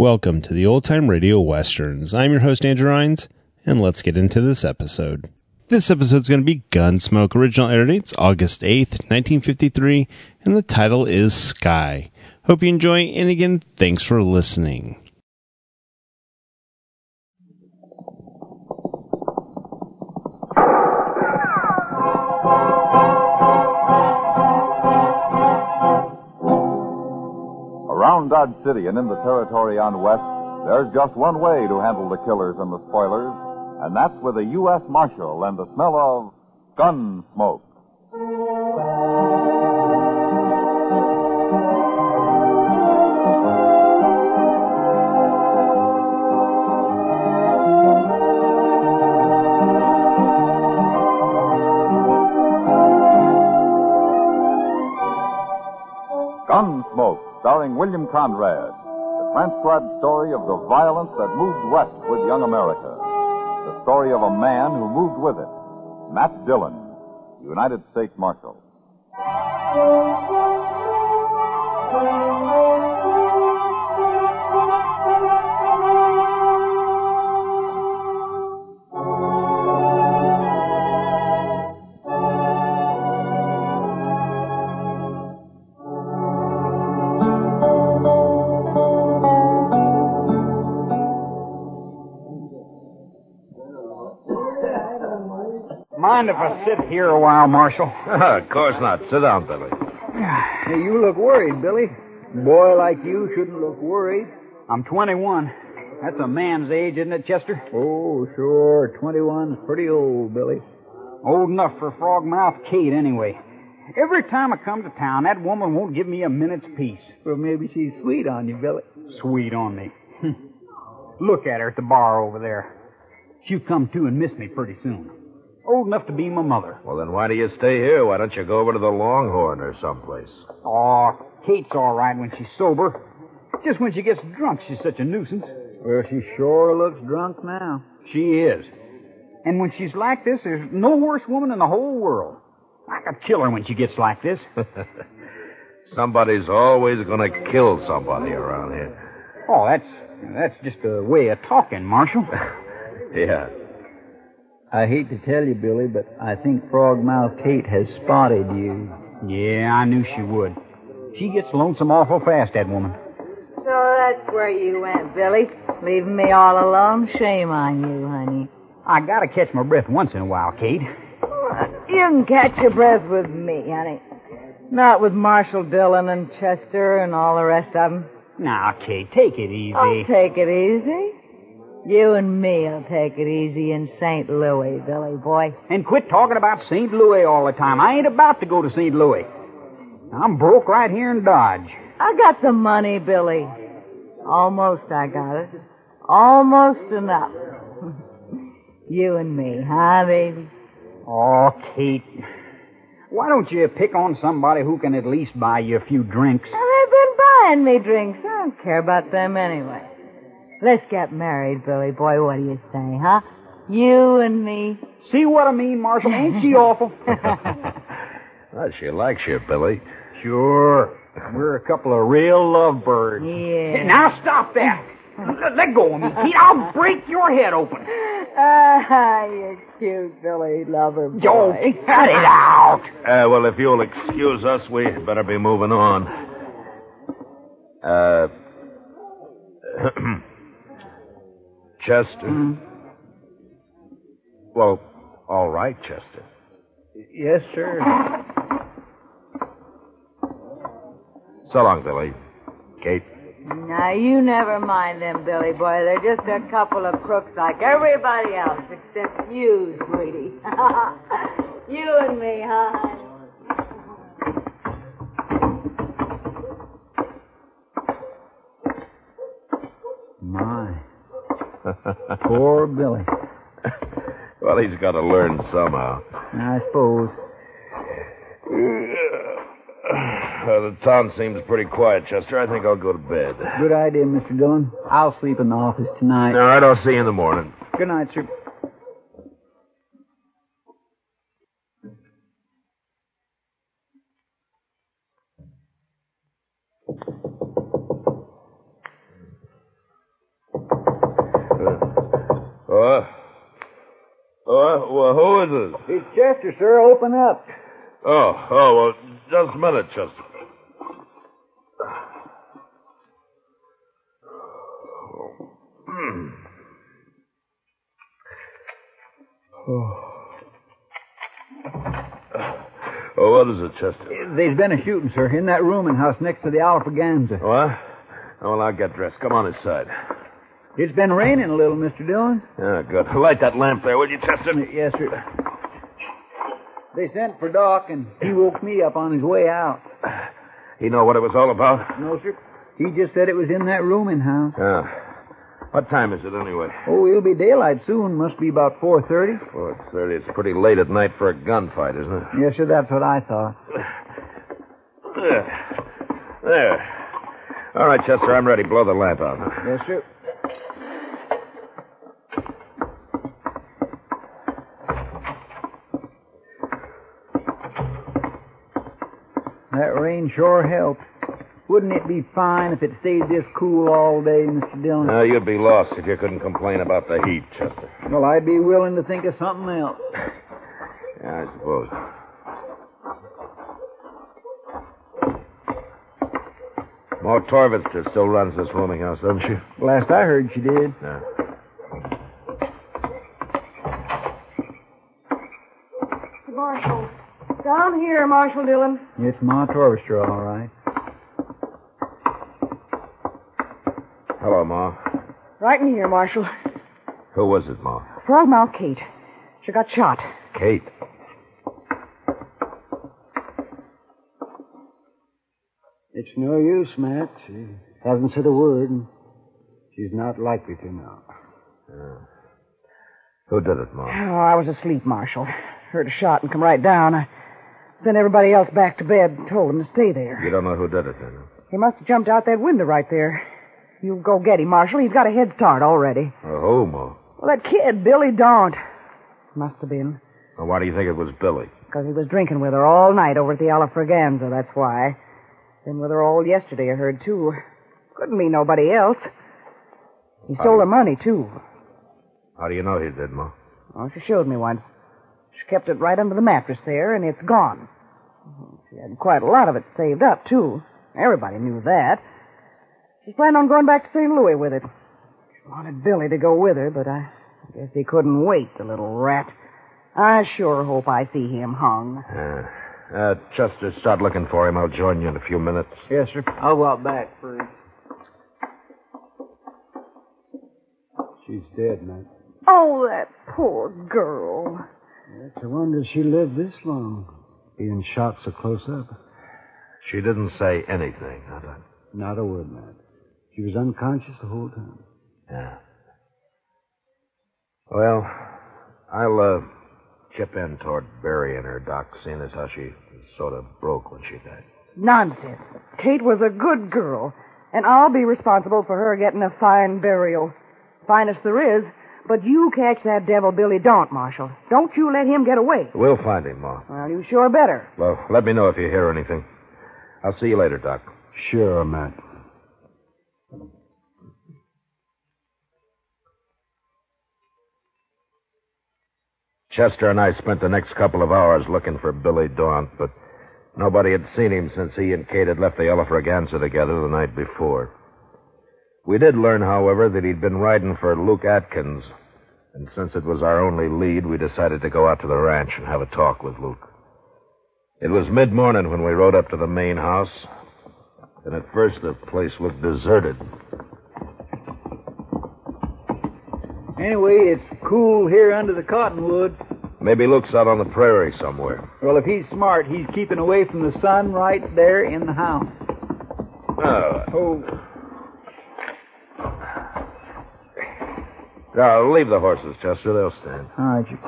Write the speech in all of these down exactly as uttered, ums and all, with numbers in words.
Welcome to the Old Time Radio Westerns. I'm your host, Andrew Rines, and let's get into this episode. This episode is going to be Gunsmoke. Original air date's August eighth, nineteen fifty-three, and the title is Sky. Hope you enjoy, and again, thanks for listening. Around Dodge City and in the territory on West, there's just one way to handle the killers and the spoilers, and that's with a U S Marshal and the smell of gun smoke. Gunsmoke, starring William Conrad, the transcribed story of the violence that moved west with young America. The story of a man who moved with it, Matt Dillon, United States Marshal. Mind if I sit here a while, Marshal? Of course not. Sit down, Billy. Hey, you look worried, Billy. A boy like you shouldn't look worried. I'm twenty-one. That's a man's age, isn't it, Chester? Oh, sure. twenty-one's pretty old, Billy. Old enough for Frogmouth Kate, anyway. Every time I come to town, that woman won't give me a minute's peace. Well, maybe she's sweet on you, Billy. Sweet on me. Look at her at the bar over there. She'll come to and miss me pretty soon. Old enough to be my mother. Well, then why do you stay here? Why don't you go over to the Longhorn or someplace? Oh, Kate's all right when she's sober. Just when she gets drunk, she's such a nuisance. Well, she sure looks drunk now. She is. And when she's like this, there's no worse woman in the whole world. I could kill her when she gets like this. Somebody's always going to kill somebody around here. Oh, that's that's just a way of talking, Marshal. Yeah. I hate to tell you, Billy, but I think Frogmouth Kate has spotted you. Yeah, I knew she would. She gets lonesome awful fast, that woman. So that's where you went, Billy. Leaving me all alone? Shame on you, honey. I gotta catch my breath once in a while, Kate. You can catch your breath with me, honey. Not with Marshal Dillon and Chester and all the rest of them. Now, Kate, take it easy. Oh, take it easy. You and me'll take it easy in Saint Louis, Billy boy. And quit talking about Saint Louis all the time. I ain't about to go to Saint Louis. I'm broke right here in Dodge. I got the money, Billy. Almost I got it. Almost enough. You and me, huh, baby? Oh, Kate. Why don't you pick on somebody who can at least buy you a few drinks? Well, they've been buying me drinks. I don't care about them anyway. Let's get married, Billy boy. What do you say, huh? You and me. See what I mean, Marshal? Ain't she awful? Well, she likes you, Billy. Sure. We're a couple of real lovebirds. Yeah. Now stop that. Let, let go of me, Pete. I'll break your head open. Ah, you're cute, Billy. Lover boy. Oh, cut it out. Uh, well, if you'll excuse us, we better be moving on. Uh... Chester? Hmm? Well, all right, Chester. Yes, sir. So long, Billy. Kate? Now, you never mind them, Billy boy. They're just a couple of crooks like everybody else, except you, sweetie. You and me, huh? My. Poor Billy. Well, he's got to learn somehow. I suppose. Uh, the town seems pretty quiet, Chester. I think I'll go to bed. Good idea, Mister Dillon. I'll sleep in the office tonight. All right, I'll see you in the morning. Good night, sir. What? What? Well, who is it? It's Chester, sir. Open up. Oh, oh, well, just a minute, Chester. Oh, what is it, Chester? There's been a shooting, sir, in that rooming house next to the Alfraganza. What? Oh, well, I'll get dressed. Come on inside. It's been raining a little, Mister Dillon. Yeah, good. Light that lamp there, will you, Chester? Yes, sir. They sent for Doc, and he woke me up on his way out. You know what it was all about? No, sir. He just said it was in that rooming house. Yeah. What time is it, anyway? Oh, it'll be daylight soon. Must be about four thirty. four thirty. It's pretty late at night for a gunfight, isn't it? Yes, sir, that's what I thought. There. There. All right, Chester, I'm ready. Blow the lamp out. Yes, sir. That rain sure helped. Wouldn't it be fine if it stayed this cool all day, Mister Dillon? Uh, you'd be lost if you couldn't complain about the heat, Chester. Well, I'd be willing to think of something else. Yeah, I suppose. Ma Torvitzer still runs this rooming house, doesn't she? Last I heard, she did. Yeah. Marshal. Down here, Marshal Dillon. It's Ma Torvitzer, all right. Hello, Ma. Right in here, Marshal. Who was it, Ma? Frogmouth Kate. She got shot. Kate. It's no use, Matt. She hasn't said a word, and she's not likely to now. Yeah. Who did it, Ma? Oh, I was asleep, Marshal. Heard a shot and come right down. I sent everybody else back to bed and told them to stay there. You don't know who did it, then? He must have jumped out that window right there. You go get him, Marshal. He's got a head start already. Uh, who, Ma? Well, that kid, Billy Daunt. Must have been. Well, why do you think it was Billy? Because he was drinking with her all night over at the Alfraganza, that's why. Been with her all yesterday, I heard, too. Couldn't be nobody else. He stole her money, too. How do you know he did, Ma? Oh, she showed me once. She kept it right under the mattress there, and it's gone. She had quite a lot of it saved up, too. Everybody knew that. She's planning on going back to Saint Louis with it. She wanted Billy to go with her, but I guess he couldn't wait, the little rat. I sure hope I see him hung. Yeah. Uh, Chester, start looking for him. I'll join you in a few minutes. Yes, sir. I'll go out back first. She's dead, Matt. Oh, that poor girl. It's a wonder she lived this long, being shot so close up. She didn't say anything, huh? Not a word, Matt. She was unconscious the whole time. Yeah. Well, I'll, uh, chip in toward burying her, Doc, seeing as how she sort of broke when she died. Nonsense. Kate was a good girl, and I'll be responsible for her getting a fine burial. Finest there is. But you catch that devil Billy Daunt, Marshal. Don't you let him get away. We'll find him, Ma. Well, you sure better. Well, let me know if you hear anything. I'll see you later, Doc. Sure, Matt. Chester and I spent the next couple of hours looking for Billy Daunt, but nobody had seen him since he and Kate had left the Alfraganza together the night before. We did learn, however, that he'd been riding for Luke Atkins, and since it was our only lead, we decided to go out to the ranch and have a talk with Luke. It was mid-morning when we rode up to the main house, and at first the place looked deserted. Anyway, it's cool here under the cottonwoods. Maybe Luke's out on the prairie somewhere. Well, if he's smart, he's keeping away from the sun right there in the house. Oh. Oh. Now, leave the horses, Chester. They'll stand. All right, you...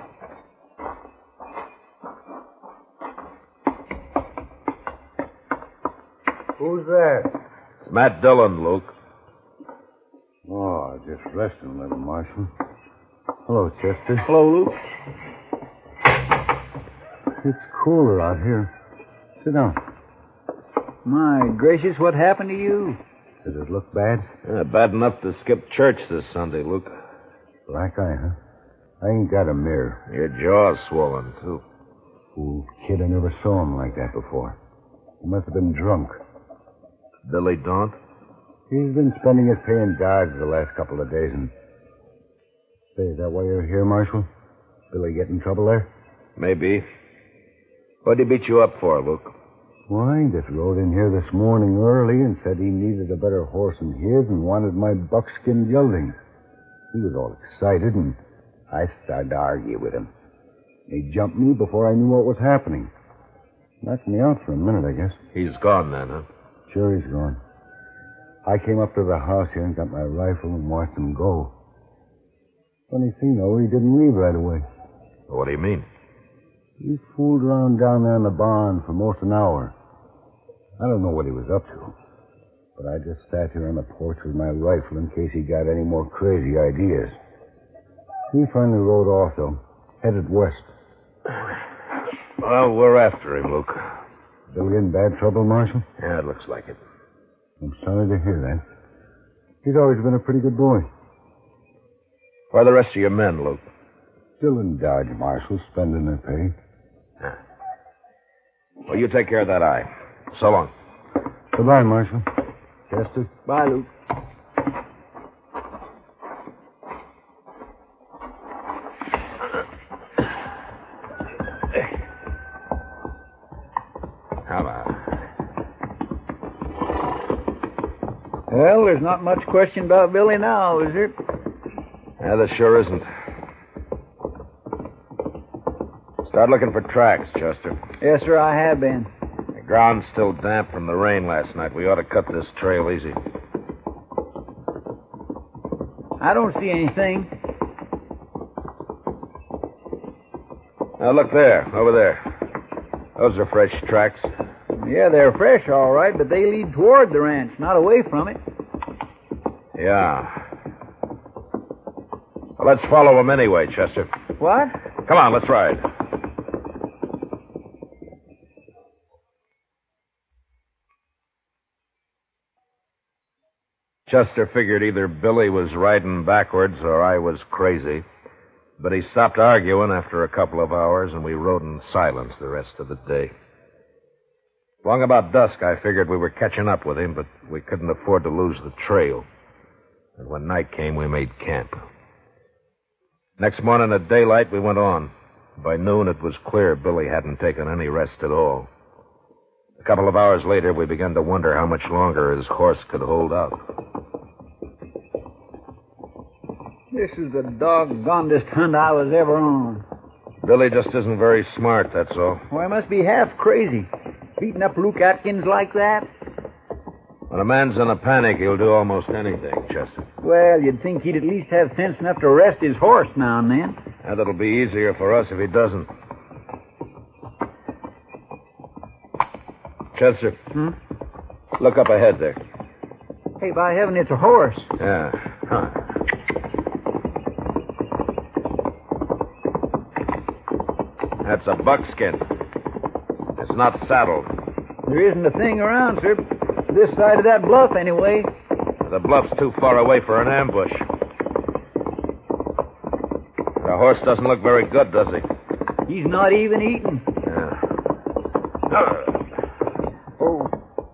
Who's there? It's Matt Dillon, Luke. Oh, just resting a little, Marshal. Hello, Chester. Hello, Luke. It's cooler out here. Sit down. My gracious, what happened to you? Does it look bad? Yeah, bad enough to skip church this Sunday, Luke. Black eye, huh? I ain't got a mirror. Your jaw's swollen, too. Fool kid, I never saw him like that before. He must have been drunk. Billy Daunt? He's been spending his pay in Dodge the last couple of days, and... Say, is that why you're here, Marshal? Billy get in trouble there? Maybe. What'd he beat you up for, Luke? Why, he just rode in here this morning early and said he needed a better horse than his and wanted my buckskin gelding. He was all excited, and I started to argue with him. He jumped me before I knew what was happening. Knocked me out for a minute, I guess. He's gone then, huh? Sure, he's gone. I came up to the house here and got my rifle and watched him go. Funny thing, though, he didn't leave right away. What do you mean? He fooled around down there in the barn for most an hour. I don't know what he was up to, but I just sat here on the porch with my rifle in case he got any more crazy ideas. He finally rode off, though, headed west. Well, we're after him, Luke. Billy in bad trouble, Marshal? Yeah, it looks like it. I'm sorry to hear that. He's always been a pretty good boy. Where are the rest of your men, Luke? Still in Dodge, Marshal, spending their pay. Yeah. Well, you take care of that eye. So long. Goodbye, Marshal. Chester? Bye, Luke. Come on. Well, there's not much question about Billy now, is there? Yeah, there sure isn't. Start looking for tracks, Chester. Yes, sir, I have been. The ground's still damp from the rain last night. We ought to cut this trail easy. I don't see anything. Now, look there, over there. Those are fresh tracks. Yeah, they're fresh, all right, but they lead toward the ranch, not away from it. Yeah. Well, let's follow them anyway, Chester. What? Come on, let's ride. Chester figured either Billy was riding backwards or I was crazy. But he stopped arguing after a couple of hours, and we rode in silence the rest of the day. Long about dusk, I figured we were catching up with him, but we couldn't afford to lose the trail. And when night came, we made camp. Next morning at daylight, we went on. By noon, it was clear Billy hadn't taken any rest at all. A couple of hours later, we began to wonder how much longer his horse could hold out. This is the doggonedest hunt I was ever on. Billy just isn't very smart, that's all. Well, I must be half crazy. Beating up Luke Atkins like that? When a man's in a panic, he'll do almost anything, Chester. Well, you'd think he'd at least have sense enough to rest his horse now and then. And it'll be easier for us if he doesn't. Chester. Hmm? Look up ahead there. Hey, by heaven, it's a horse. Yeah. Huh. That's a buckskin. It's not saddled. There isn't a thing around, sir. This side of that bluff, anyway. The bluff's too far away for an ambush. The horse doesn't look very good, does he? He's not even eating. Yeah. Oh.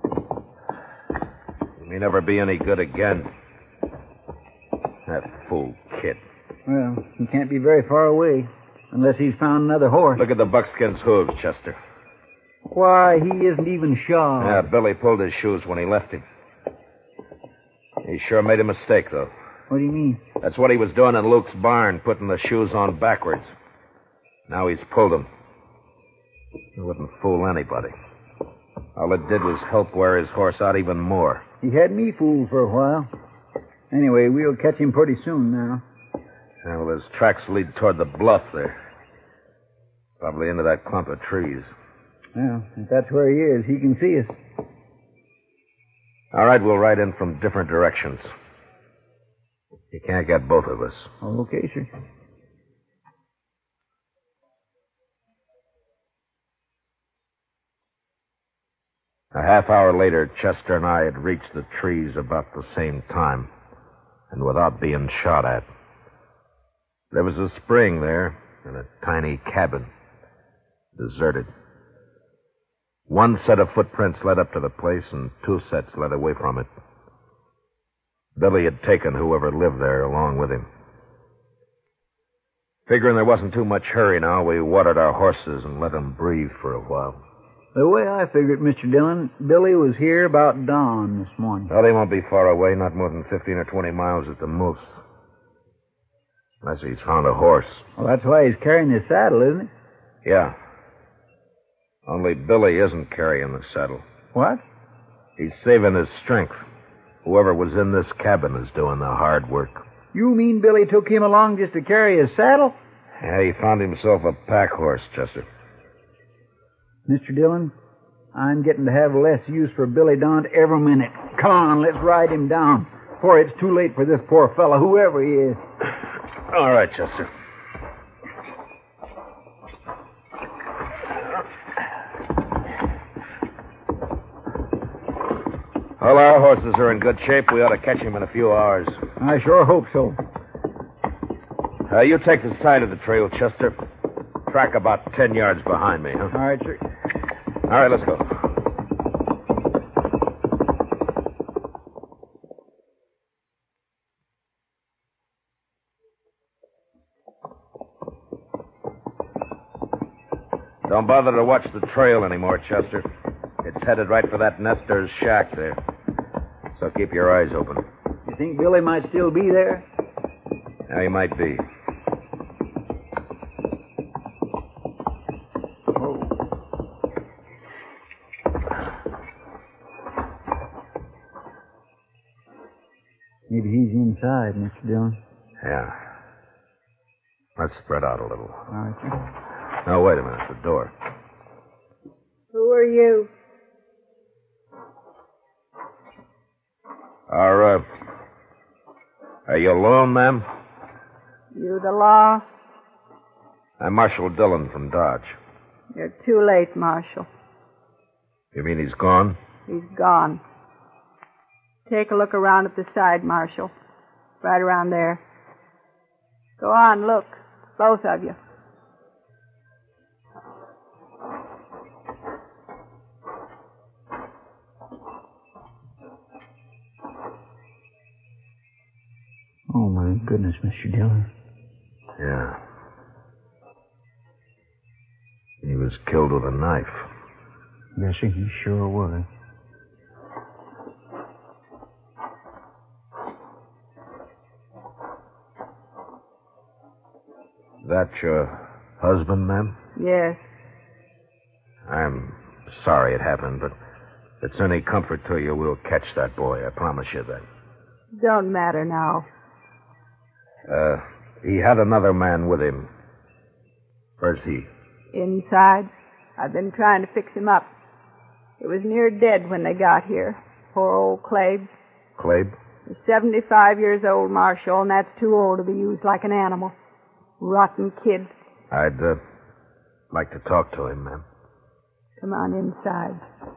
He may never be any good again. That fool kid. Well, he can't be very far away. Unless he's found another horse. Look at the buckskin's hooves, Chester. Why, he isn't even shod. Yeah, Billy pulled his shoes when he left him. He sure made a mistake, though. What do you mean? That's what he was doing in Luke's barn, putting the shoes on backwards. Now he's pulled them. It wouldn't fool anybody. All it did was help wear his horse out even more. He had me fooled for a while. Anyway, we'll catch him pretty soon now. Yeah, well, his tracks lead toward the bluff there. Probably into that clump of trees. Well, if that's where he is, he can see us. All right, we'll ride in from different directions. You can't get both of us. Okay, sir. A half hour later, Chester and I had reached the trees about the same time, and without being shot at. There was a spring there and a tiny cabin, deserted. One set of footprints led up to the place, and two sets led away from it. Billy had taken whoever lived there along with him. Figuring there wasn't too much hurry now, we watered our horses and let them breathe for a while. The way I figured, Mister Dillon, Billy was here about dawn this morning. Well, he won't be far away, not more than fifteen or twenty miles at the most. Unless he's found a horse. Well, that's why he's carrying his saddle, isn't it? Yeah. Only Billy isn't carrying the saddle. What? He's saving his strength. Whoever was in this cabin is doing the hard work. You mean Billy took him along just to carry his saddle? Yeah, he found himself a pack horse, Chester. Mister Dillon, I'm getting to have less use for Billy Daunt every minute. Come on, let's ride him down before it's too late for this poor fellow, whoever he is. All right, Chester. Well, our horses are in good shape. We ought to catch him in a few hours. I sure hope so. Uh, you take the side of the trail, Chester. Track about ten yards behind me, huh? All right, sir. All right, let's go. Don't bother to watch the trail anymore, Chester. It's headed right for that nester's shack there. So keep your eyes open. You think Billy might still be there? Yeah, he might be. Oh. Maybe he's inside, Mister Dillon. Yeah. Let's spread out a little. All right, sir. Now, wait a minute. The door. Who are you? Are, uh... Are you alone, ma'am? You the law? I'm Marshal Dillon from Dodge. You're too late, Marshal. You mean he's gone? He's gone. Take a look around at the side, Marshal. Right around there. Go on, look. Both of you. Oh, my goodness, Mister Dillon. Yeah. He was killed with a knife. Yes, sir, he sure was. That your husband, ma'am? Yes. I'm sorry it happened, but if it's any comfort to you, we'll catch that boy. I promise you that. Don't matter now. Uh, he had another man with him. Where's he? Inside. I've been trying to fix him up. He was near dead when they got here. Poor old Clabe. Clabe? He's seventy-five years old, Marshal, and that's too old to be used like an animal. Rotten kid. I'd, uh, like to talk to him, ma'am. Come on inside.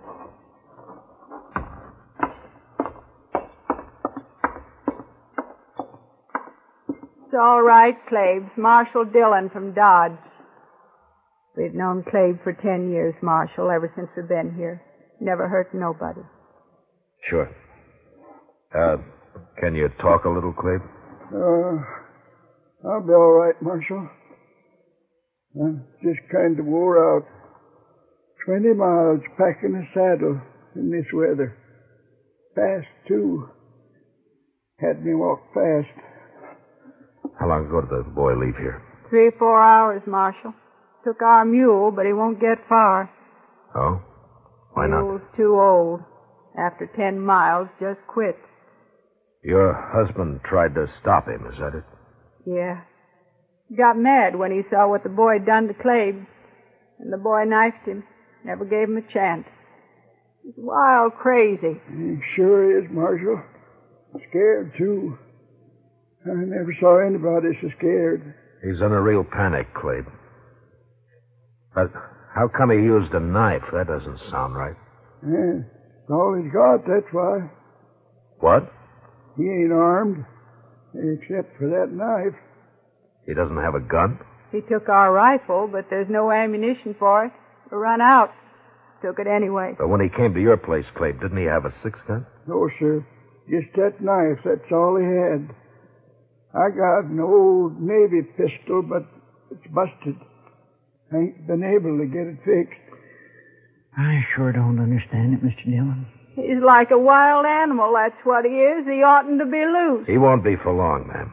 It's all right, Clabe. Marshal Dillon from Dodge. We've known Clabe for ten years, Marshal, ever since we've been here. Never hurt nobody. Sure. Uh, can you talk a little, Clabe? Uh, I'll be all right, Marshal. I'm just kind of wore out. Twenty miles packing a saddle in this weather. Fast, too. Had me walk fast. How long ago did the boy leave here? Three, four hours, Marshal. Took our mule, but he won't get far. Oh? Why not? Mule's too old. After ten miles, just quit. Your husband tried to stop him, is that it? Yeah. He got mad when he saw what the boy done to Clabe. And the boy knifed him. Never gave him a chance. He's wild crazy. He sure is, Marshal. Scared, too. I never saw anybody so scared. He's in a real panic, Clabe. But how come he used a knife? That doesn't sound right. Yeah, it's all he's got, that's why. What? He ain't armed, except for that knife. He doesn't have a gun? He took our rifle, but there's no ammunition for it. We run out. Took it anyway. But when he came to your place, Clabe, didn't he have a six-gun? No, sir. Just that knife. That's all he had. I got an old Navy pistol, but it's busted. I ain't been able to get it fixed. I sure don't understand it, Mister Dillon. He's like a wild animal, that's what he is. He oughtn't to be loose. He won't be for long, ma'am.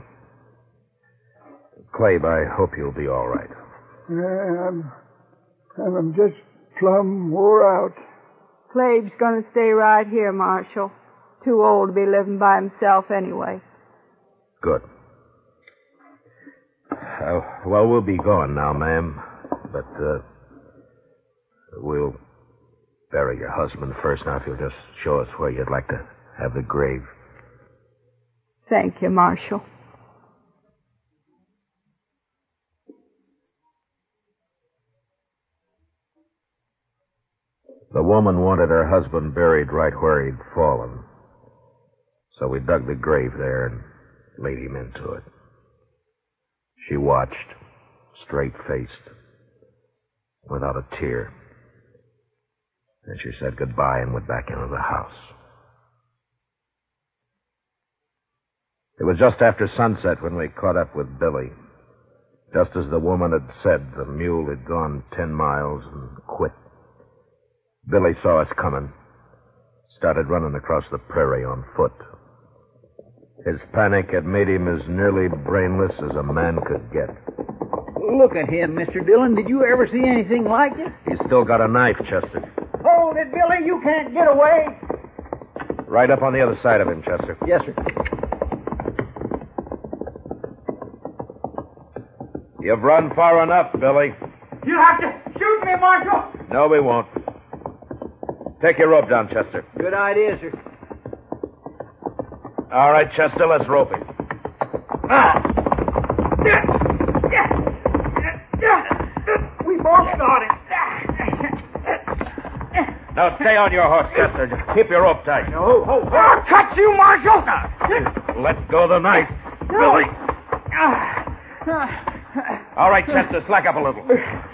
Clabe, I hope you'll be all right. Yeah, I'm, I'm just plumb wore out. Clabe's going to stay right here, Marshal. Too old to be living by himself anyway. Good. Uh, well, we'll be going now, ma'am. But, uh, we'll bury your husband first. Now, if you'll just show us where you'd like to have the grave. Thank you, Marshal. The woman wanted her husband buried right where he'd fallen. So we dug the grave there and laid him into it. She watched, straight-faced, without a tear. Then she said goodbye and went back into the house. It was just after sunset when we caught up with Billy. Just as the woman had said, the mule had gone ten miles and quit. Billy saw us coming, started running across the prairie on foot. His panic had made him as nearly brainless as a man could get. Look at him, Mister Dillon. Did you ever see anything like it? He's still got a knife, Chester. Hold it, Billy. You can't get away. Right up on the other side of him, Chester. Yes, sir. You've run far enough, Billy. You have to shoot me, Marshal. No, we won't. Take your rope down, Chester. Good idea, sir. All right, Chester, let's rope him. Ah. We both got him. Now stay on your horse, Chester. Just keep your rope tight. No. Oh, I'll cut you, Marshal. Let go of the knife. Billy. All right, Chester, slack up a little.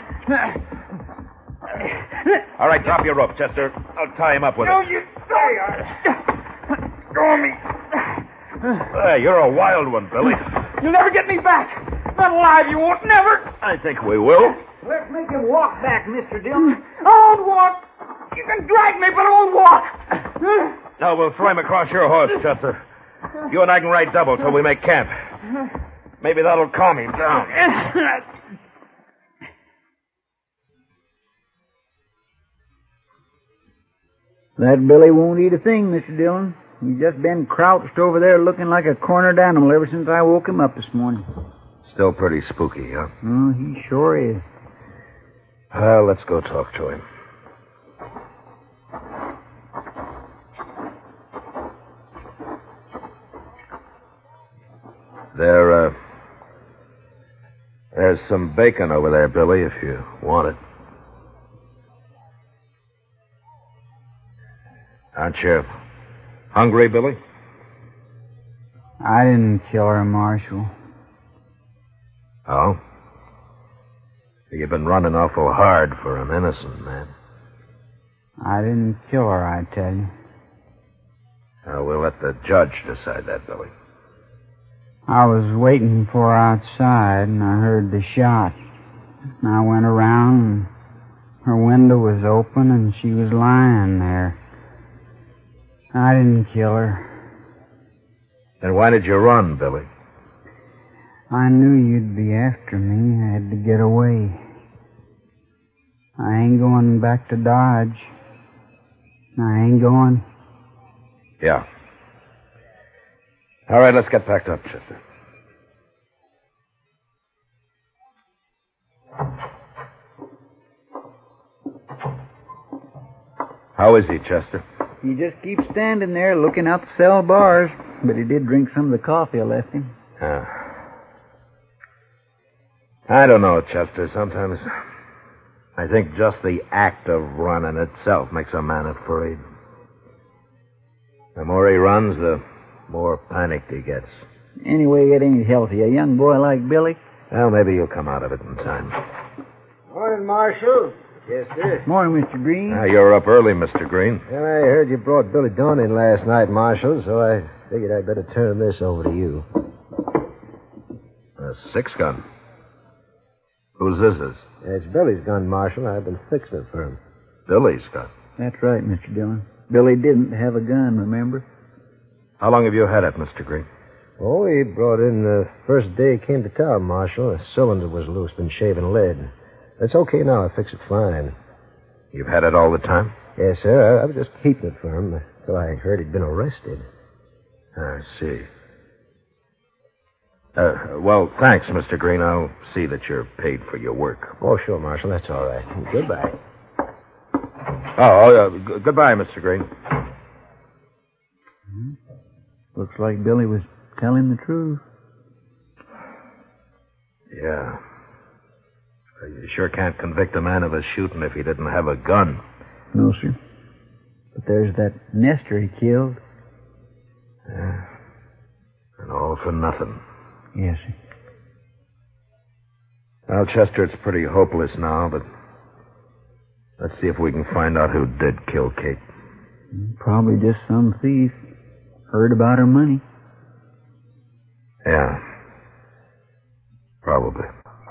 All right, drop your rope, Chester. I'll tie him up with No, it. you don't. Go me. Hey, you're a wild one, Billy. You'll never get me back. Not alive, you won't, never. I think we will. Let's make him walk back, Mister Dillon. I won't walk. You can drag me, but I won't walk. No, we'll throw him across your horse, Chester. You and I can ride double till we make camp. Maybe that'll calm him down. That Billy won't eat a thing, Mister Dillon. He's just been crouched over there looking like a cornered animal ever since I woke him up this morning. Still pretty spooky, huh? Oh, he sure is. Well, let's go talk to him. There, uh... There's some bacon over there, Billy, if you want it. Aren't you hungry, Billy? I didn't kill her, Marshal. Oh? You've been running awful hard for an innocent man. I didn't kill her, I tell you. Uh, we'll let the judge decide that, Billy. I was waiting for her outside, and I heard the shot. And I went around, and her window was open, and she was lying there. I didn't kill her. Then why did you run, Billy? I knew you'd be after me. I had to get away. I ain't going back to Dodge. I ain't going. Yeah. All right, let's get packed up, Chester. How is he, Chester? He just keeps standing there looking out the cell bars, but he did drink some of the coffee I left him. Yeah. I don't know, Chester. Sometimes I think just the act of running itself makes a man afraid. The more he runs, the more panicked he gets. Anyway, it ain't healthy. A young boy like Billy, Well, maybe you'll come out of it in time. Morning, Marshal. Yes, sir. Morning, Mister Green. Now, you're up early, Mister Green. Well, I heard you brought Billy Dawn in last night, Marshal, so I figured I'd better turn this over to you. A six-gun. Whose this is? It's Billy's gun, Marshal. I've been fixing it for him. Billy's gun. That's right, Mister Dillon. Billy didn't have a gun, remember? How long have you had it, Mister Green? Oh, he brought in the first day he came to town, Marshal. The cylinder was loose, been shaving lead. It's okay now. I fix it fine. You've had it all the time? Yes, sir. I, I was just keeping it for him until I heard he'd been arrested. I see. Uh, well, thanks, Mister Green. I'll see that you're paid for your work. Oh, sure, Marshal. That's all right. Goodbye. Oh, uh, g- goodbye, Mister Green. Mm-hmm. Looks like Billy was telling the truth. Yeah. You sure can't convict a man of a shooting if he didn't have a gun. No, sir. But there's that Nestor he killed. Yeah. And all for nothing. Yes, sir. Well, Chester, it's pretty hopeless now, but let's see if we can find out who did kill Kate. Probably just some thief. Heard about her money. Yeah. Probably.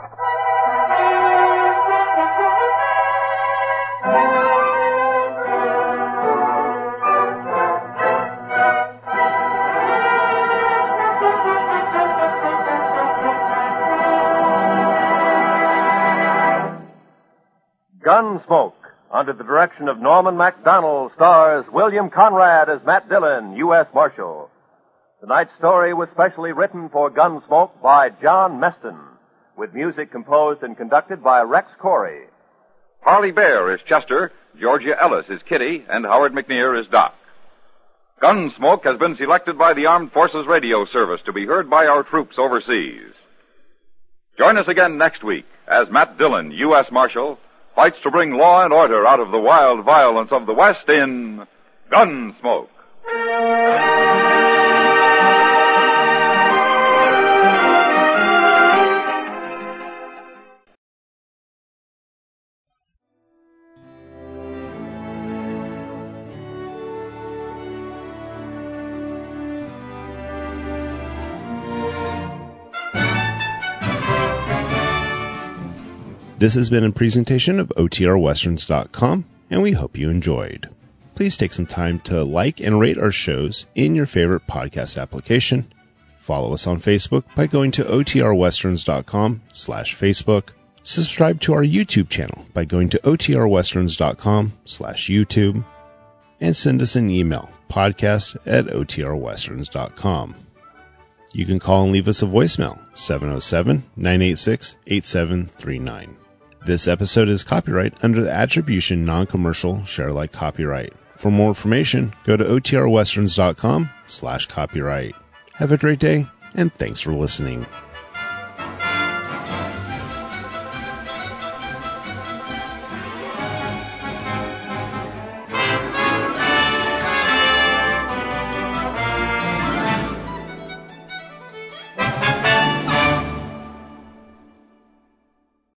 Gunsmoke, under the direction of Norman Macdonald, stars William Conrad as Matt Dillon, U S Marshal. Tonight's story was specially written for Gunsmoke by John Meston, with music composed and conducted by Rex Corey. Harley Bear is Chester, Georgia Ellis is Kitty, and Howard McNear is Doc. Gunsmoke has been selected by the Armed Forces Radio Service to be heard by our troops overseas. Join us again next week as Matt Dillon, U S Marshal, fights to bring law and order out of the wild violence of the West in Gunsmoke. This has been a presentation of O T R Westerns dot com, and we hope you enjoyed. Please take some time to like and rate our shows in your favorite podcast application. Follow us on Facebook by going to O T R Westerns dot com slash Facebook. Subscribe to our YouTube channel by going to O T R Westerns dot com slash YouTube. And send us an email, podcast at O T R Westerns dot com. You can call and leave us a voicemail, seven oh seven, nine eight six, eight seven three nine. This episode is copyright under the Attribution Non-Commercial Share-alike copyright. For more information, go to O T R Westerns dot com slash copyright. Have a great day, and thanks for listening.